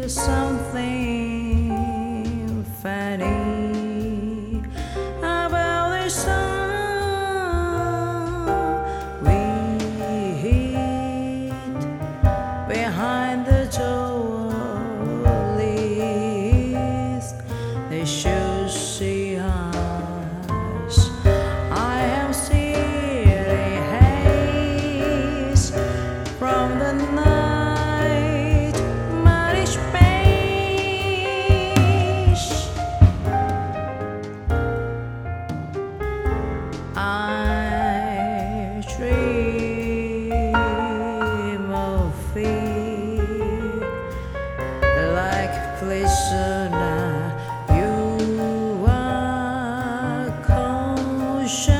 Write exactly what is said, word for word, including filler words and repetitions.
something funny about the song we hid behind the door list. They should see us. I am still in haze from the night. I dream of it like prisoner. You are conscious.